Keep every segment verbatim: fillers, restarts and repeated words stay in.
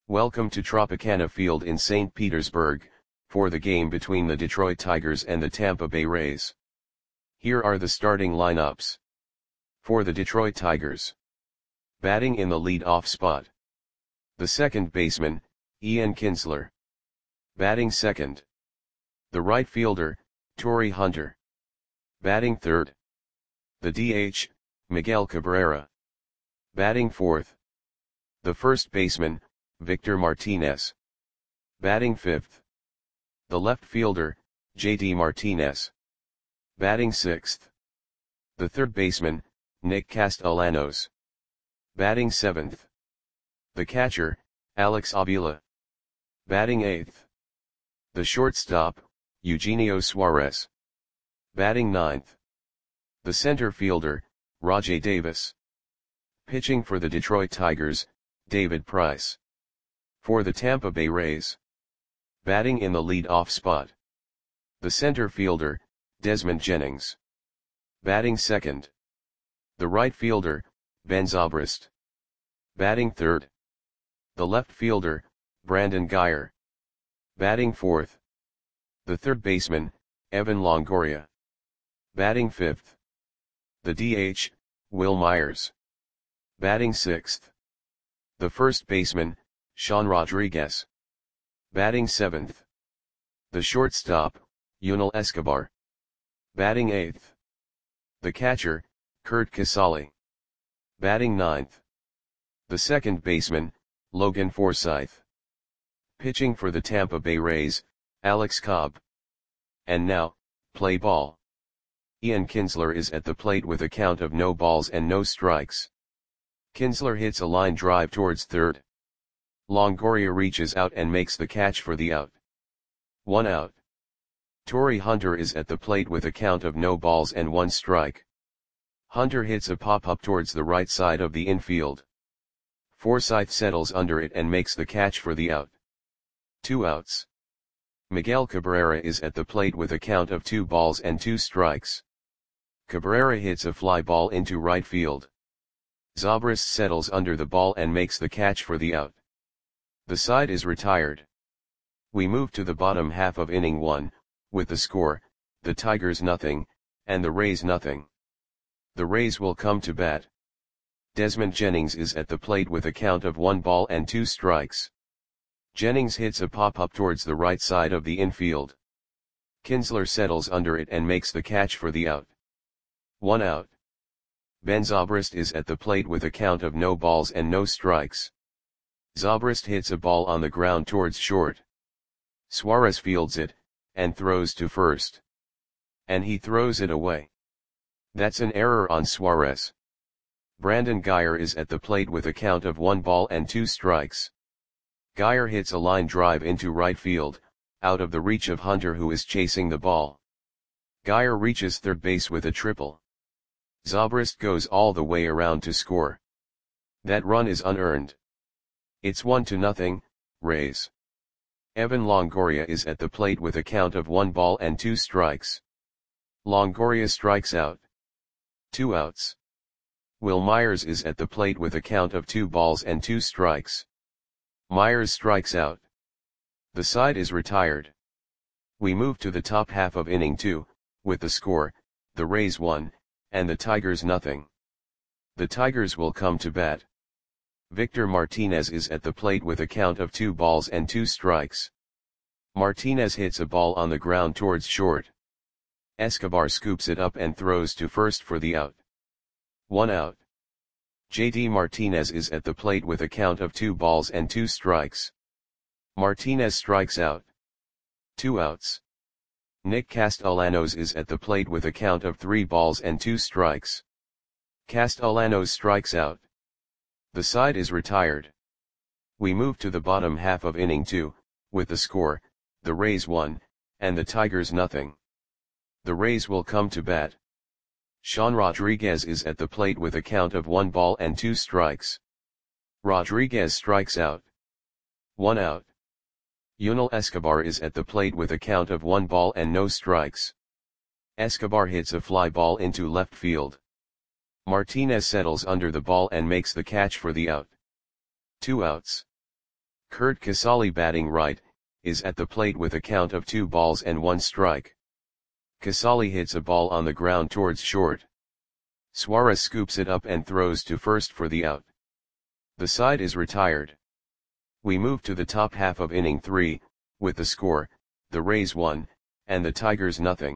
Welcome to Tropicana Field in Saint Petersburg, for the game between the Detroit Tigers and the Tampa Bay Rays. Here are the starting lineups. For the Detroit Tigers. Batting in the lead-off spot. The second baseman, Ian Kinsler. Batting second. The right fielder, Torii Hunter. Batting third. The D H, Miguel Cabrera. Batting fourth. The first baseman, Victor Martinez. Batting fifth. The left fielder, J D Martinez. Batting sixth. The third baseman, Nick Castellanos. Batting seventh. The catcher, Alex Avila. Batting eighth. The shortstop, Eugenio Suarez. Batting ninth. The center fielder, Rajai Davis. Pitching for the Detroit Tigers, David Price. For the Tampa Bay Rays. Batting in the lead-off spot. The center fielder, Desmond Jennings. Batting second. The right fielder, Ben Zobrist. Batting third. The left fielder, Brandon Guyer. Batting fourth. The third baseman, Evan Longoria. Batting fifth. The D H, Wil Myers. Batting sixth. The first baseman, Sean Rodriguez. Batting seventh. The shortstop, Yunel Escobar. Batting eighth. The catcher, Curt Casali. Batting ninth. The second baseman, Logan Forsythe. Pitching for the Tampa Bay Rays, Alex Cobb. And now, play ball. Ian Kinsler is at the plate with a count of no balls and no strikes. Kinsler hits a line drive towards third. Longoria reaches out and makes the catch for the out. One out. Torii Hunter is at the plate with a count of no balls and one strike. Hunter hits a pop-up towards the right side of the infield. Forsythe settles under it and makes the catch for the out. Two outs. Miguel Cabrera is at the plate with a count of two balls and two strikes. Cabrera hits a fly ball into right field. Zobrist settles under the ball and makes the catch for the out. The side is retired. We move to the bottom half of inning one, with the score, the Tigers nothing, and the Rays nothing. The Rays will come to bat. Desmond Jennings is at the plate with a count of one ball and two strikes. Jennings hits a pop-up towards the right side of the infield. Kinsler settles under it and makes the catch for the out. One out. Ben Zobrist is at the plate with a count of no balls and no strikes. Zobrist hits a ball on the ground towards short. Suarez fields it, and throws to first. And he throws it away. That's an error on Suarez. Brandon Guyer is at the plate with a count of one ball and two strikes. Guyer hits a line drive into right field, out of the reach of Hunter who is chasing the ball. Guyer reaches third base with a triple. Zobrist goes all the way around to score. That run is unearned. It's one to nothing, Rays. Evan Longoria is at the plate with a count of one ball and two strikes. Longoria strikes out. Two outs. Wil Myers is at the plate with a count of two balls and two strikes. Myers strikes out. The side is retired. We move to the top half of inning two, with the score, the Rays one, and the Tigers nothing. The Tigers will come to bat. Victor Martinez is at the plate with a count of two balls and two strikes. Martinez hits a ball on the ground towards short. Escobar scoops it up and throws to first for the out. One out. J D Martinez is at the plate with a count of two balls and two strikes. Martinez strikes out. Two outs. Nick Castellanos is at the plate with a count of three balls and two strikes. Castellanos strikes out. The side is retired. We move to the bottom half of inning two, with the score, the Rays one, and the Tigers nothing. The Rays will come to bat. Sean Rodriguez is at the plate with a count of one ball and two strikes. Rodriguez strikes out. One out. Yunel Escobar is at the plate with a count of one ball and no strikes. Escobar hits a fly ball into left field. Martinez settles under the ball and makes the catch for the out. Two outs. Kurt Casale batting right, is at the plate with a count of two balls and one strike. Casale hits a ball on the ground towards short. Suarez scoops it up and throws to first for the out. The side is retired. We move to the top half of inning three, with the score, the Rays one, and the Tigers nothing.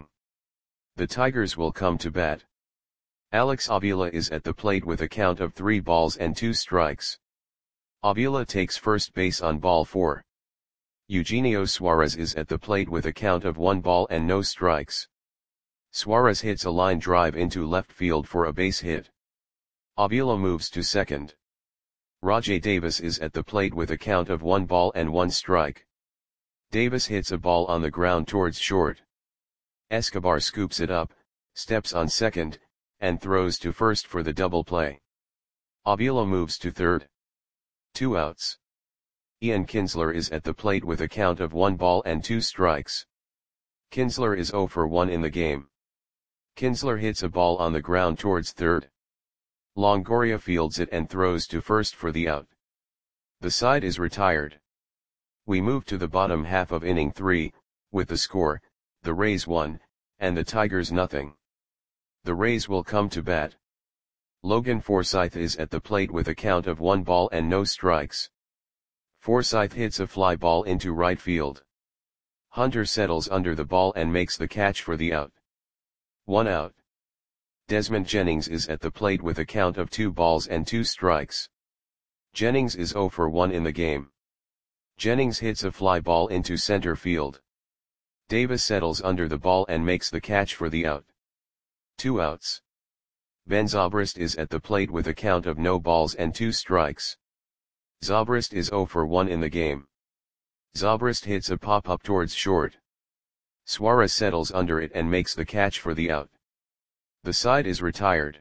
The Tigers will come to bat. Alex Avila is at the plate with a count of three balls and two strikes. Avila takes first base on ball four. Eugenio Suarez is at the plate with a count of one ball and no strikes. Suarez hits a line drive into left field for a base hit. Avila moves to second. Rajai Davis is at the plate with a count of one ball and one strike. Davis hits a ball on the ground towards short. Escobar scoops it up, steps on second, and throws to first for the double play. Avila moves to third. Two outs. Ian Kinsler is at the plate with a count of one ball and two strikes. Kinsler is oh for one in the game. Kinsler hits a ball on the ground towards third. Longoria fields it and throws to first for the out. The side is retired. We move to the bottom half of inning three, with the score, the Rays one, and the Tigers nothing. The Rays will come to bat. Logan Forsythe is at the plate with a count of one ball and no strikes. Forsythe hits a fly ball into right field. Hunter settles under the ball and makes the catch for the out. One out. Desmond Jennings is at the plate with a count of two balls and two strikes. Jennings is oh for one in the game. Jennings hits a fly ball into center field. Davis settles under the ball and makes the catch for the out. Two outs. Ben Zobrist is at the plate with a count of no balls and two strikes. Zobrist is oh for one in the game. Zobrist hits a pop-up towards short. Suarez settles under it and makes the catch for the out. The side is retired.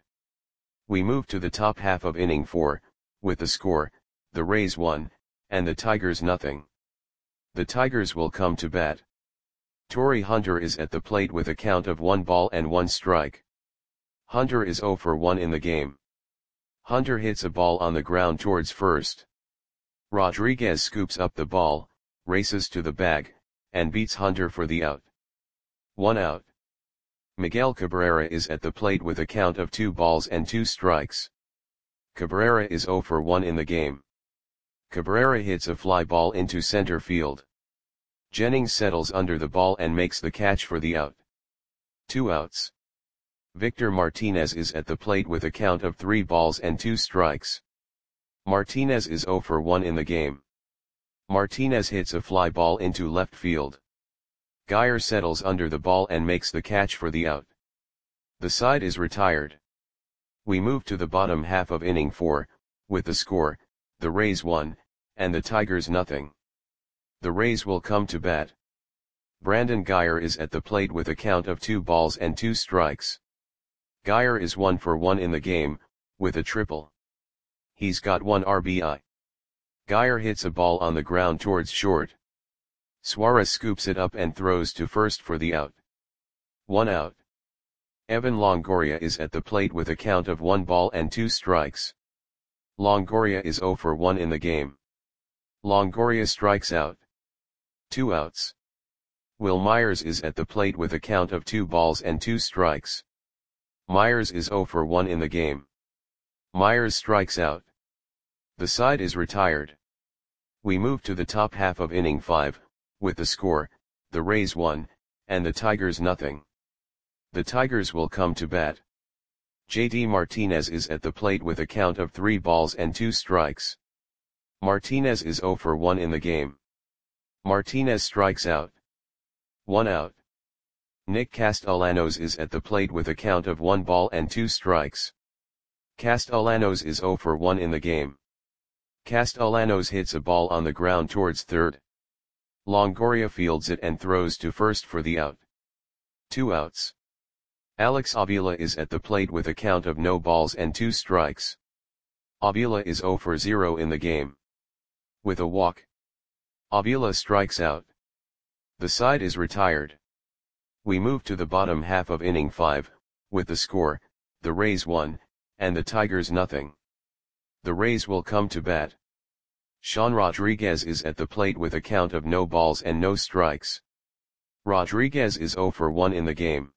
We move to the top half of inning four, with the score, the Rays one, and the Tigers nothing. The Tigers will come to bat. Torrey Hunter is at the plate with a count of one ball and one strike. Hunter is oh for one in the game. Hunter hits a ball on the ground towards first. Rodriguez scoops up the ball, races to the bag, and beats Hunter for the out. One out. Miguel Cabrera is at the plate with a count of two balls and two strikes. Cabrera is oh for one in the game. Cabrera hits a fly ball into center field. Jennings settles under the ball and makes the catch for the out. Two outs. Victor Martinez is at the plate with a count of three balls and two strikes. Martinez is oh for one in the game. Martinez hits a fly ball into left field. Geyer settles under the ball and makes the catch for the out. The side is retired. We move to the bottom half of inning four, with the score, the Rays one, and the Tigers nothing. The Rays will come to bat. Brandon Geyer is at the plate with a count of two balls and two strikes. Geyer is one for one in the game, with a triple. He's got one R B I. Geyer hits a ball on the ground towards short. Suarez scoops it up and throws to first for the out. One out. Evan Longoria is at the plate with a count of one ball and two strikes. Longoria is oh for one in the game. Longoria strikes out. Two outs. Will Myers is at the plate with a count of two balls and two strikes. Myers is oh for one in the game. Myers strikes out. The side is retired. We move to the top half of inning five, with the score, the Rays one, and the Tigers nothing. The Tigers will come to bat. J D Martinez is at the plate with a count of three balls and two strikes. Martinez is oh for one in the game. Martinez strikes out. One out. Nick Castellanos is at the plate with a count of one ball and two strikes. Castellanos is oh for one in the game. Castellanos hits a ball on the ground towards third. Longoria fields it and throws to first for the out. Two outs. Alex Avila is at the plate with a count of no balls and two strikes. Avila is oh for zero in the game. With a walk, Avila strikes out. The side is retired. We move to the bottom half of inning five, with the score, the Rays one, and the Tigers nothing. The Rays will come to bat. Sean Rodriguez is at the plate with a count of no balls and no strikes. Rodriguez is zero for one in the game.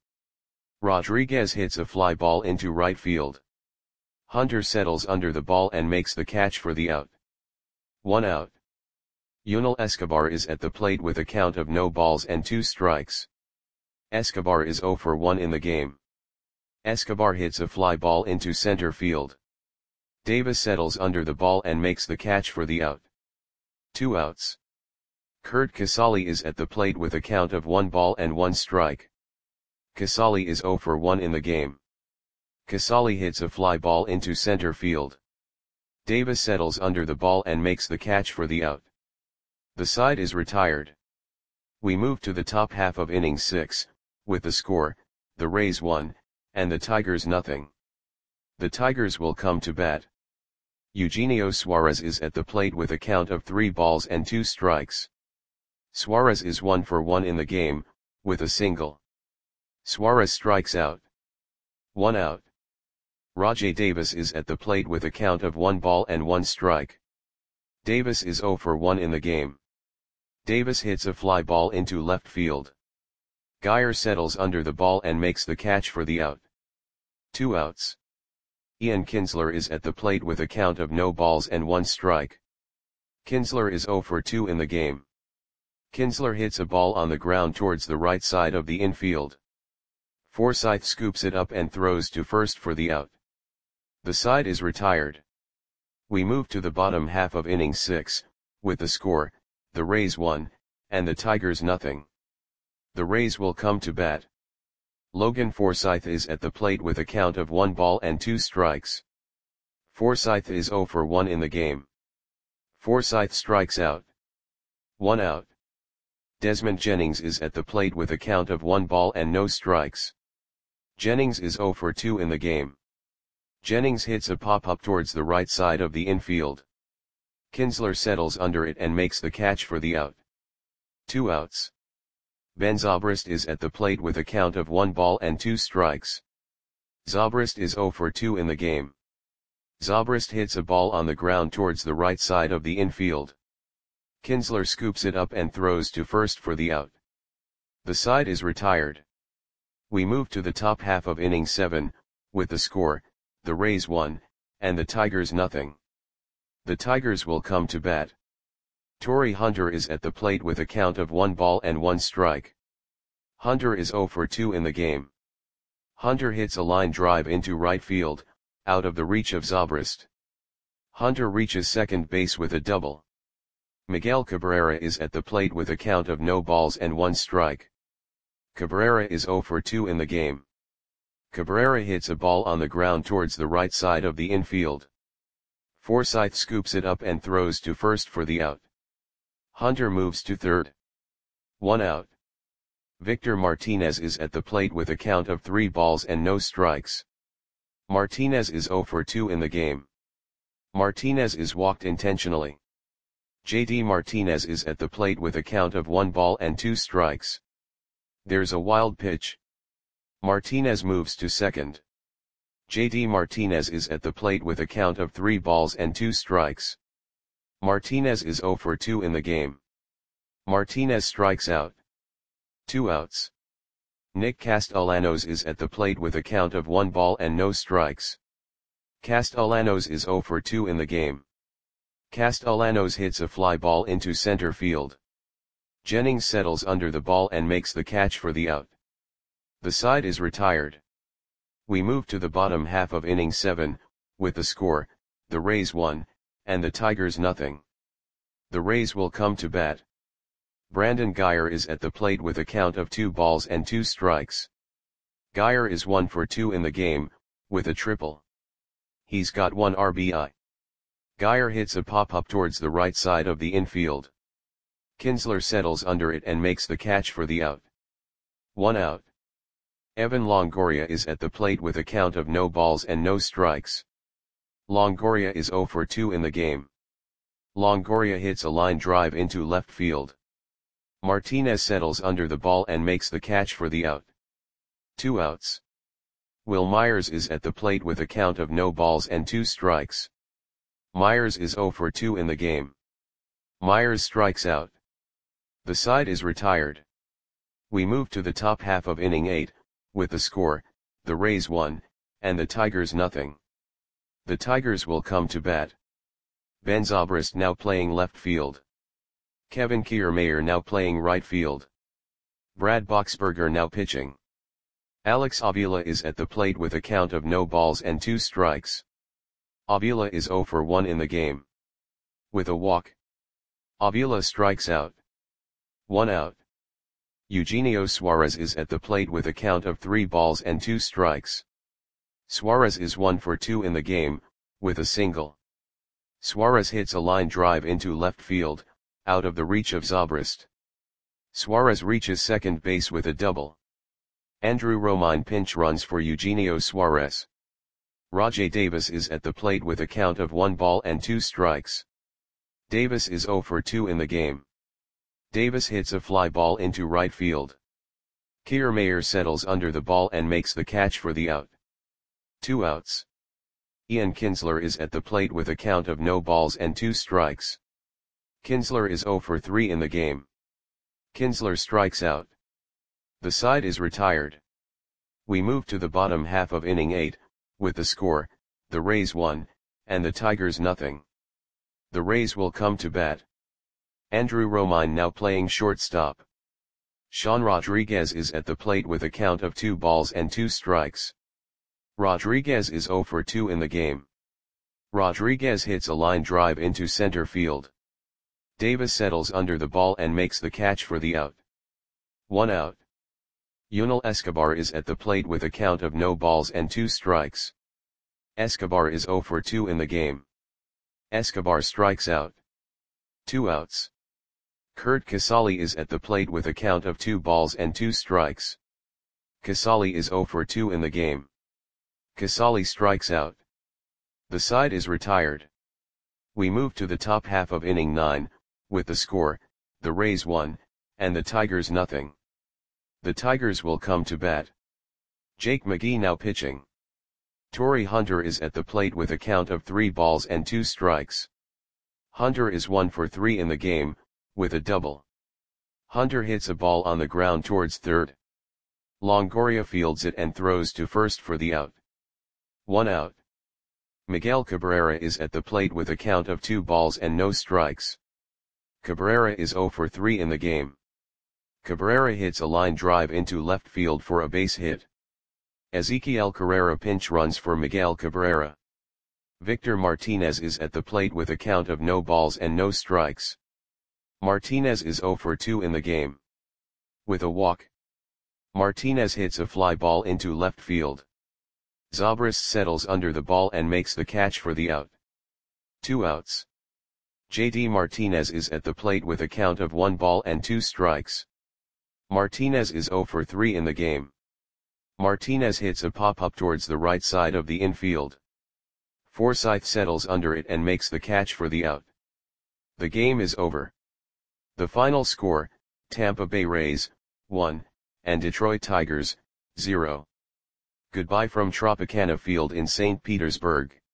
Rodriguez hits a fly ball into right field. Hunter settles under the ball and makes the catch for the out. One out. Yunel Escobar is at the plate with a count of no balls and two strikes. Escobar is zero for one in the game. Escobar hits a fly ball into center field. Davis settles under the ball and makes the catch for the out. Two outs. Curt Casali is at the plate with a count of one ball and one strike. Casali is zero for one in the game. Casali hits a fly ball into center field. Davis settles under the ball and makes the catch for the out. The side is retired. We move to the top half of inning six, with the score, the Rays one, and the Tigers nothing. The Tigers will come to bat. Eugenio Suarez is at the plate with a count of three balls and two strikes. Suarez is one for one in the game, with a single. Suarez strikes out. One out. Rajai Davis is at the plate with a count of one ball and one strike. Davis is zero for one in the game. Davis hits a fly ball into left field. Geyer settles under the ball and makes the catch for the out. Two outs. Ian Kinsler is at the plate with a count of no balls and one strike. Kinsler is zero for two in the game. Kinsler hits a ball on the ground towards the right side of the infield. Forsythe scoops it up and throws to first for the out. The side is retired. We move to the bottom half of inning six, with the score, the Rays one, and the Tigers nothing. The Rays will come to bat. Logan Forsythe is at the plate with a count of one ball and two strikes. Forsythe is zero for one in the game. Forsythe strikes out. One out. Desmond Jennings is at the plate with a count of one ball and no strikes. Jennings is zero for two in the game. Jennings hits a pop-up towards the right side of the infield. Kinsler settles under it and makes the catch for the out. Two outs. Ben Zobrist is at the plate with a count of one ball and two strikes. Zobrist is zero for two in the game. Zobrist hits a ball on the ground towards the right side of the infield. Kinsler scoops it up and throws to first for the out. The side is retired. We move to the top half of inning seven, with the score, the Rays one, and the Tigers nothing. The Tigers will come to bat. Torii Hunter is at the plate with a count of one ball and one strike. Hunter is zero for two in the game. Hunter hits a line drive into right field, out of the reach of Zobrist. Hunter reaches second base with a double. Miguel Cabrera is at the plate with a count of no balls and one strike. Cabrera is zero for two in the game. Cabrera hits a ball on the ground towards the right side of the infield. Forsythe scoops it up and throws to first for the out. Hunter moves to third. One out. Victor Martinez is at the plate with a count of three balls and no strikes. Martinez is zero for two in the game. Martinez is walked intentionally. J D Martinez is at the plate with a count of one ball and two strikes. There's a wild pitch. Martinez moves to second. J D Martinez is at the plate with a count of three balls and two strikes. Martinez is zero for two in the game. Martinez strikes out. Two outs. Nick Castellanos is at the plate with a count of one ball and no strikes. Castellanos is zero for two in the game. Castellanos hits a fly ball into center field. Jennings settles under the ball and makes the catch for the out. The side is retired. We move to the bottom half of inning seven, with the score, the Rays one, and the Tigers nothing. The Rays will come to bat. Brandon Geyer is at the plate with a count of two balls and two strikes. Geyer is one for two in the game, with a triple. He's got one R B I. Geyer hits a pop-up towards the right side of the infield. Kinsler settles under it and makes the catch for the out. One out. Evan Longoria is at the plate with a count of no balls and no strikes. Longoria is zero for two in the game. Longoria hits a line drive into left field. Martinez settles under the ball and makes the catch for the out. Two outs. Will Myers is at the plate with a count of no balls and two strikes. Myers is zero for two in the game. Myers strikes out. The side is retired. We move to the top half of inning eight, with the score, the Rays one, and the Tigers nothing. The Tigers will come to bat. Ben Zobrist now playing left field. Kevin Kiermaier now playing right field. Brad Boxberger now pitching. Alex Avila is at the plate with a count of no balls and two strikes. Avila is zero for one in the game. With a walk, Avila strikes out. One out. Eugenio Suarez is at the plate with a count of three balls and two strikes. Suarez is one for two in the game, with a single. Suarez hits a line drive into left field, out of the reach of Zobrist. Suarez reaches second base with a double. Andrew Romine pinch runs for Eugenio Suarez. Rajai Davis is at the plate with a count of one ball and two strikes. Davis is zero for two in the game. Davis hits a fly ball into right field. Kiermaier settles under the ball and makes the catch for the out. Two outs. Ian Kinsler is at the plate with a count of no balls and two strikes. Kinsler is zero for three in the game. Kinsler strikes out. The side is retired. We move to the bottom half of inning eight, with the score, the Rays one, and the Tigers nothing. The Rays will come to bat. Andrew Romine now playing shortstop. Sean Rodriguez is at the plate with a count of two balls and two strikes. Rodriguez is zero for two in the game. Rodriguez hits a line drive into center field. Davis settles under the ball and makes the catch for the out. One out. Yunel Escobar is at the plate with a count of no balls and two strikes. Escobar is zero for two in the game. Escobar strikes out. Two outs. Curt Casali is at the plate with a count of two balls and two strikes. Casali is zero for two in the game. Casali strikes out. The side is retired. We move to the top half of inning nine, with the score, the Rays one, and the Tigers nothing. The Tigers will come to bat. Jake McGee now pitching. Torii Hunter is at the plate with a count of three balls and two strikes. Hunter is one for three in the game, with a double. Hunter hits a ball on the ground towards third. Longoria fields it and throws to first for the out. One out. Miguel Cabrera is at the plate with a count of two balls and no strikes. Cabrera is zero for three in the game. Cabrera hits a line drive into left field for a base hit. Ezequiel Carrera pinch runs for Miguel Cabrera. Victor Martinez is at the plate with a count of no balls and no strikes. Martinez is zero for two in the game. With a walk, Martinez hits a fly ball into left field. Zobrist settles under the ball and makes the catch for the out. Two outs. J D Martinez is at the plate with a count of one ball and two strikes. Martinez is zero for three in the game. Martinez hits a pop-up towards the right side of the infield. Forsythe settles under it and makes the catch for the out. The game is over. The final score, Tampa Bay Rays, one, and Detroit Tigers, zero. Goodbye from Tropicana Field in Saint Petersburg.